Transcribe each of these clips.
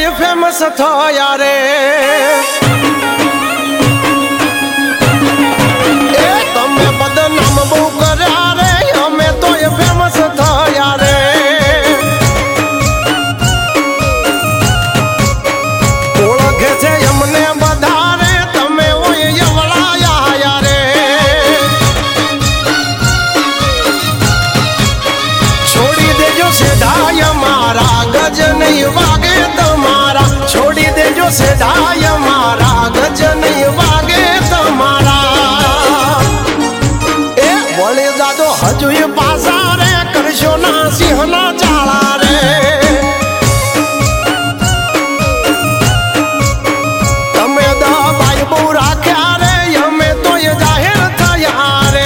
Famous थया रे। तमे बदनाम बहु कर्या रे, अमे तो फेमस थया रे। ओळखे छे अमने बधा रे, तमे ओय यवळाया आया रे। छोड़ी देजो सेधाय मारा, गज नहीं वागे तमारा। छोड़ी देजो सेधाय मारा, गज नहीं वागे तमारा। ए बोले जादो हजू ये पासा रे, करशो ना सिंहना चाला रे। तमे दबाई बहु राख्या रे, अमे तो ये जाहिर थया रे।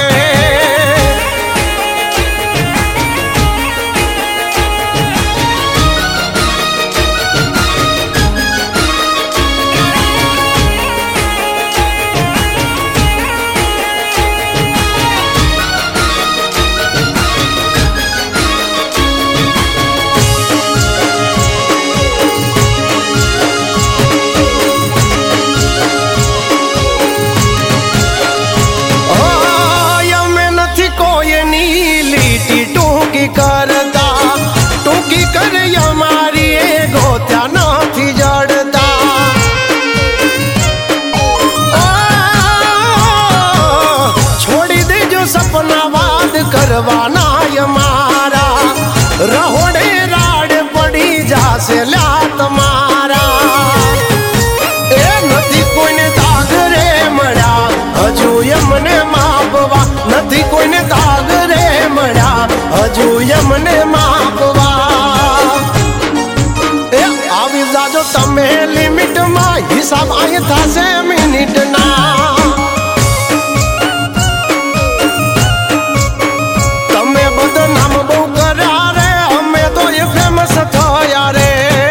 करता टूकी कर हमारी गोत्या नाथी जड़ता। छोड़ी दे जो सपना वाद करवाना हमारा। रहोड़े राड पड़ी जासे ल्या तमारा। ए नथी कोईने दाग रे मळ्या, हजू यमने मापवा। नथी कोईने दाग रे मळ्या, हजू यमने मापवा। ए आवी जाजो तमे लिमिट मा, हिसाब आए थासे मिनिट ना। तमे बदनाम बहु कर्या रे, अमे तो ये फेमस थया रे।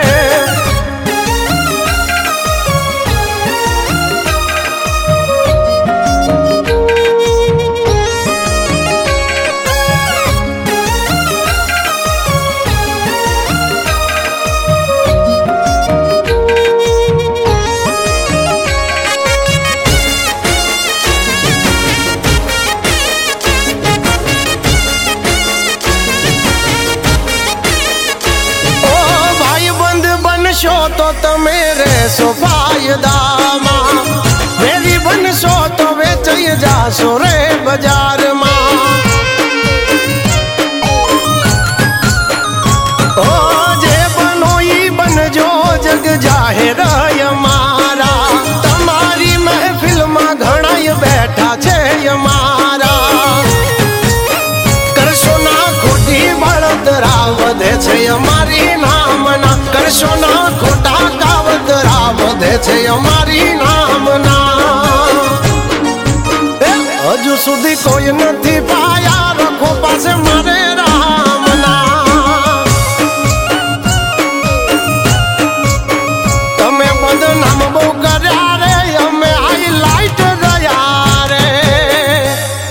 बनशो तो तमे रेसो फायदा मां, मेरी बनशो तो वेचई जासो रे बाजार मां। ओ जे बनो ई बनजो, जग जाहिर हमारा। तमारी महफिल में घणाई बैठा छे हमारा। करशो ना खोटी बळतरा, वधे छे हमारी नामना। करशो ना खोटा कावतरा, वधे छे हमारी नामना। हजू सुधी कोई नथी पाया, रखो पासे मारे